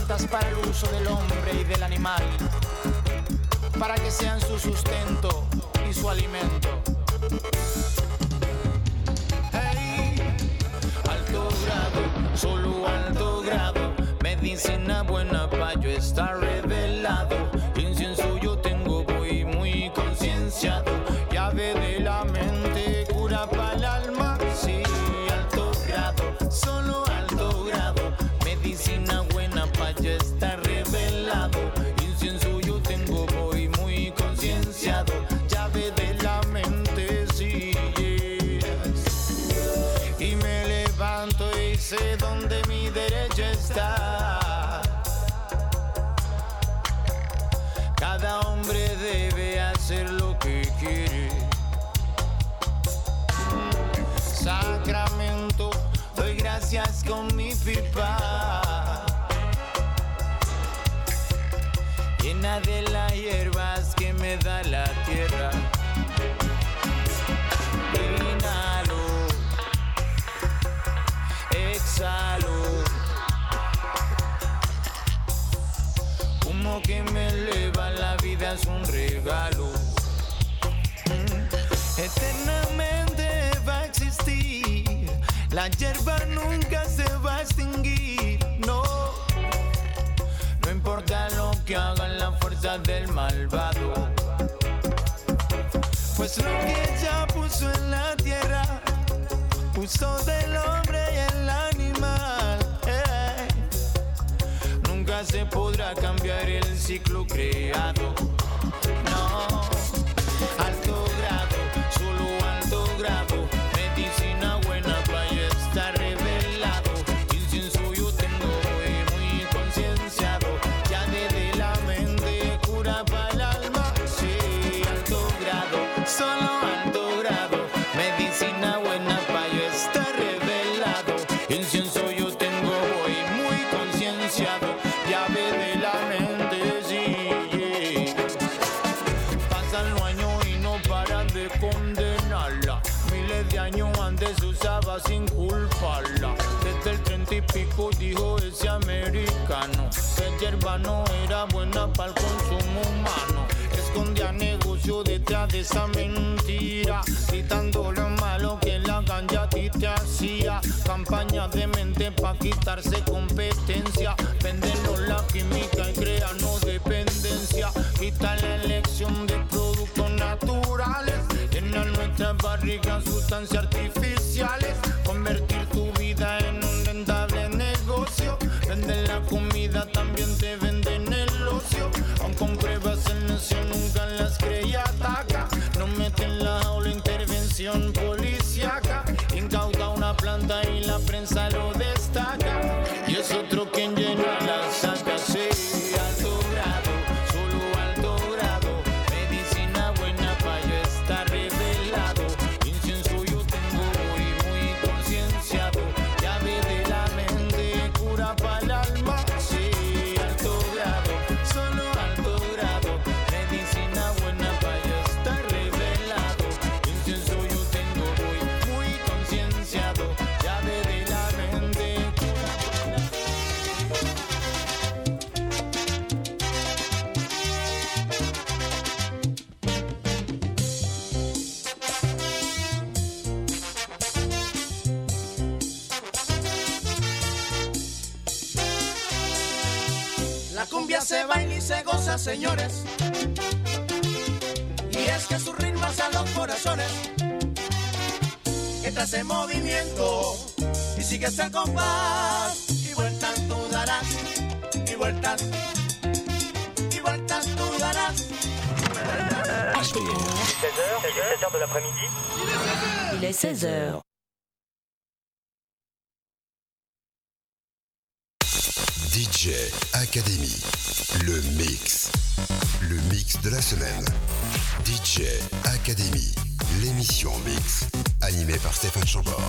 aptas para el uso del hombre y del animal, para que sean su sustento y su alimento. Hey, alto grado, solo alto grado, medicina buena pa' yo estar revelado. Incienso yo tengo, voy muy concienciado, llave de la mente, cura para el alma. Sí, alto grado, solo alto grado, medicina buena pa' yo estar revelado. Incienso yo tengo, voy muy concienciado, llave de la mente, sí, yes. Y me levanto y sé dónde mi derecho está. Cada hombre debe hacer lo que quiere. Sacramento, doy gracias con mi pipa, llena de las hierbas que me da la tierra. Inhalo, exhalo, humo que me eleva, la vida es un regalo. Eternamente va a existir, la hierba nunca se va a extinguir, no. No importa lo que hagan las fuerzas del malvado, pues lo que ella puso en la tierra, puso del hombre y el animal. Nunca se podrá cambiar el ciclo creado, no. Alto grado, solo alto grado, medicina buena pa' yo estar revelado. Incienso yo tengo, voy muy concienciado, llave de la mente, cura para el alma. Sí, alto grado, solo alto grado, medicina buena pa' yo estar revelado. Incienso yo tengo, voy muy concienciado, llave de la mente, sí, yeah. Pasan los años y no paran de condenarla, miles de años antes se usaba sin culparla. Desde el 30 y pico dijo ese americano que hierba no era buena para el consumo humano. Escondía negocio detrás de esa mentira, gritando lo malo que la ganja a ti te hacía. Campaña de mente pa' quitarse competencia, vendernos la química y crearnos dependencia. Quitar la elección de productos naturales, llenar nuestras barrigas sustancias artificiales, convertir tu vida en un rentable negocio. Vender la comida, también te venden el ocio. Aun con pruebas el necio nunca las creía ataca. No meten la jaula, intervención policíaca. Incauta una planta y la prensa lo destaca, y es otro quien llena la saca. Sí, alto grado, solo alto grado, medicina buena pa' yo estar revelado. Incienso yo tengo, voy muy concienciado, llave de la mente, cura para el alma. Sí, alto grado, solo alto grado, medicina buena pa' yo estar revelado. Incienso yo tengo, voy muy concienciado, llave de la mente, cura para el alma. La cumbia se baila y se goza, señores, y es que su ritmo es a los corazones. Entra ese movimiento y sigues el compás, y vueltas tú darás, y vueltas tú darás. HDR. 16h, c'est 17h de l'après-midi. Il est 16h. DJ Academy, le mix de la semaine. DJ Academy, l'émission mix, animée par Stéphane Chambord.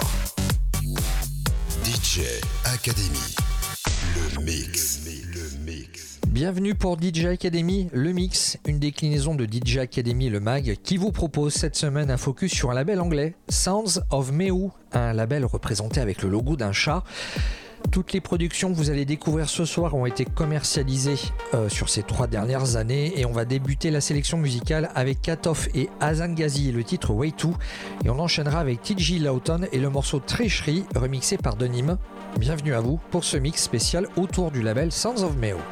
DJ Academy, le mix. Bienvenue pour DJ Academy, le mix, une déclinaison de DJ Academy, le mag, qui vous propose cette semaine un focus sur un label anglais, Sounds of Mew, un label représenté avec le logo d'un chat. Toutes les productions que vous allez découvrir ce soir ont été commercialisées sur ces 3 dernières années et on va débuter la sélection musicale avec Katoff et Hazan Ghazi et le titre Way 2 et on enchaînera avec TJ Lawton et le morceau Treachery remixé par Denim. Bienvenue à vous pour ce mix spécial autour du label Sounds of Meo.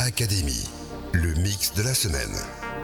Academy, le mix de la semaine.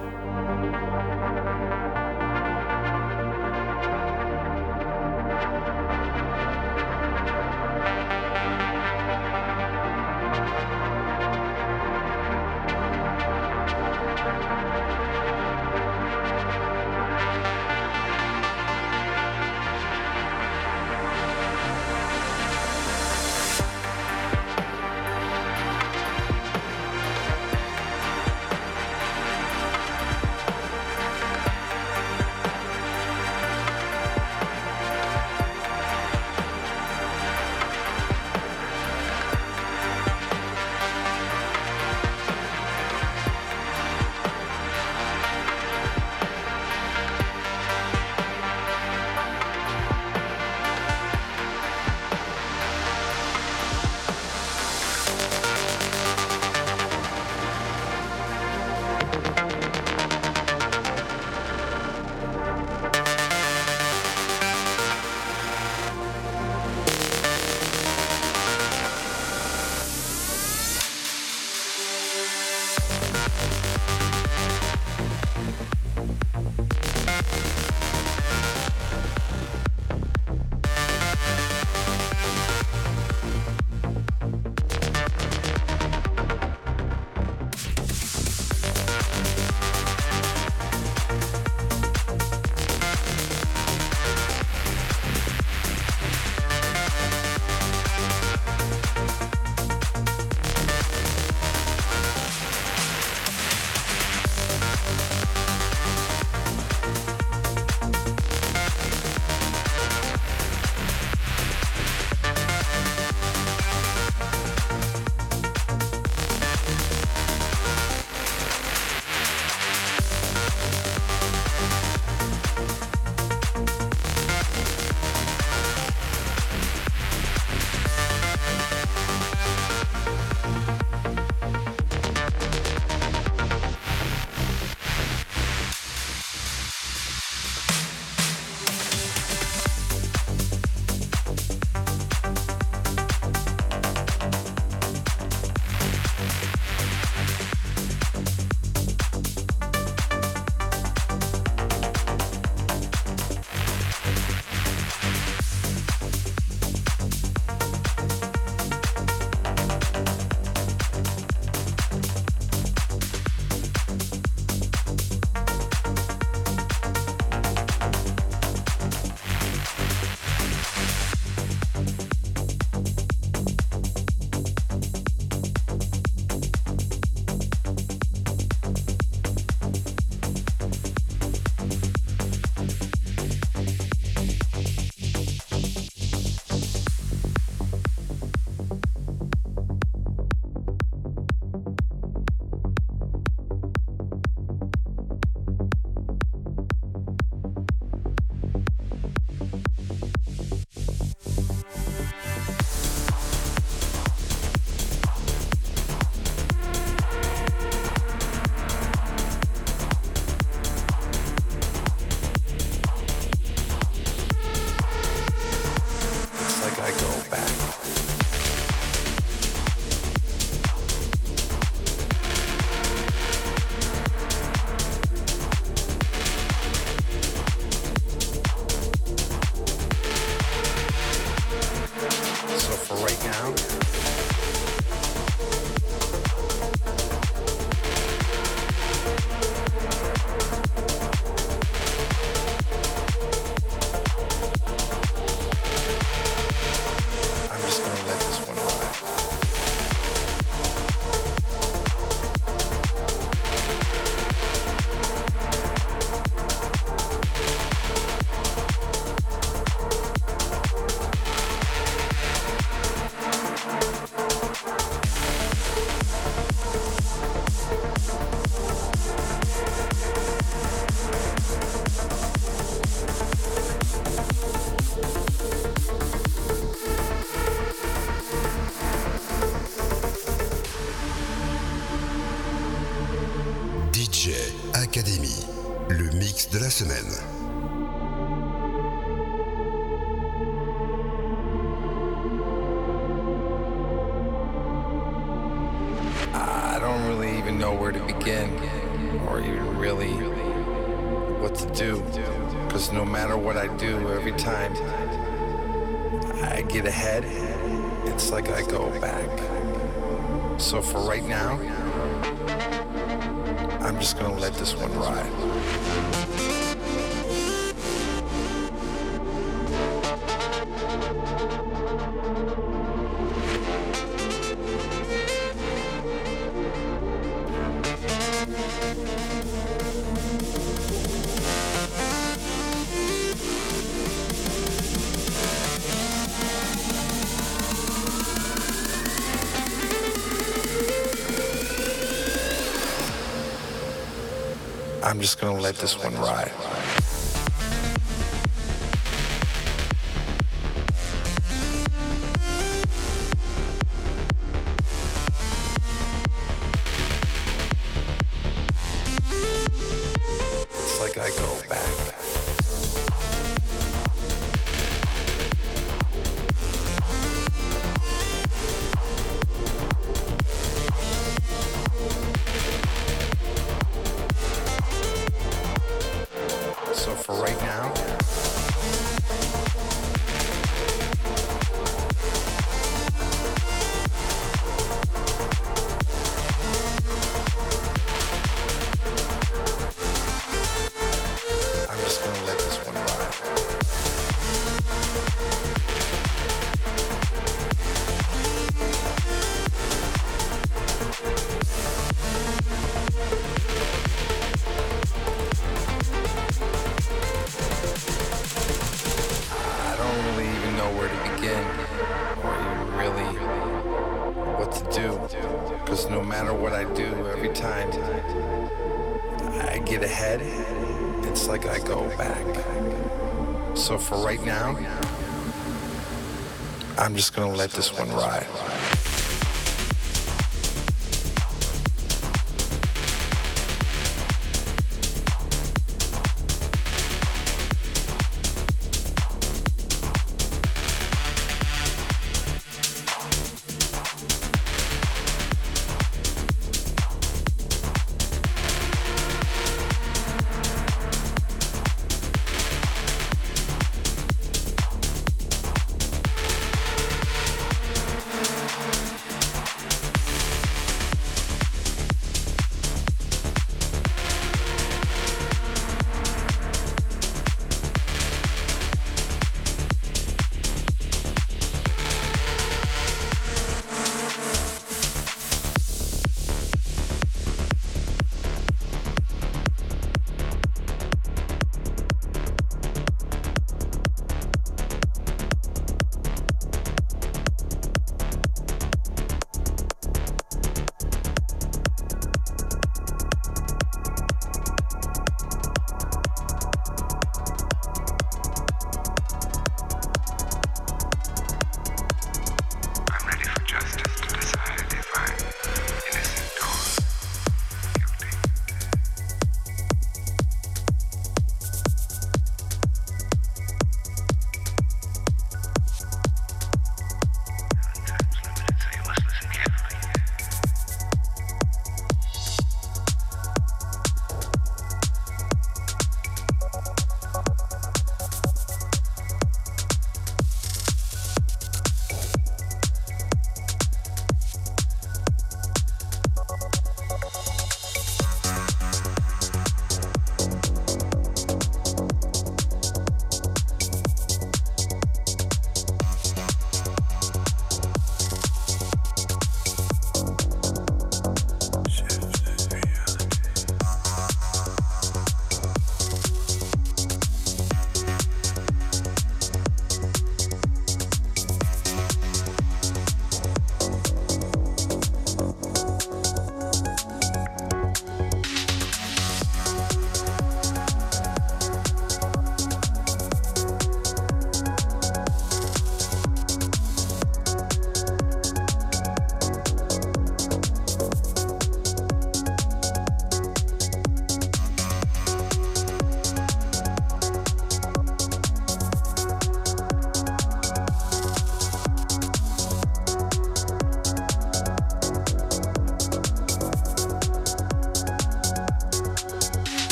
Academy, le mix de la semaine. I don't really what to do. Cause no matter what I do, every time I get ahead, it's like I go back. So for right now, I'm just gonna let this one ride. I'm just gonna let this one ride. It's like I go back. So for right now, I'm just gonna let this one ride. I don't really even know where to begin, or even really what to do. Cause no matter what I do, every time I get ahead, it's like I go back. So for right now, I'm just gonna let this one ride.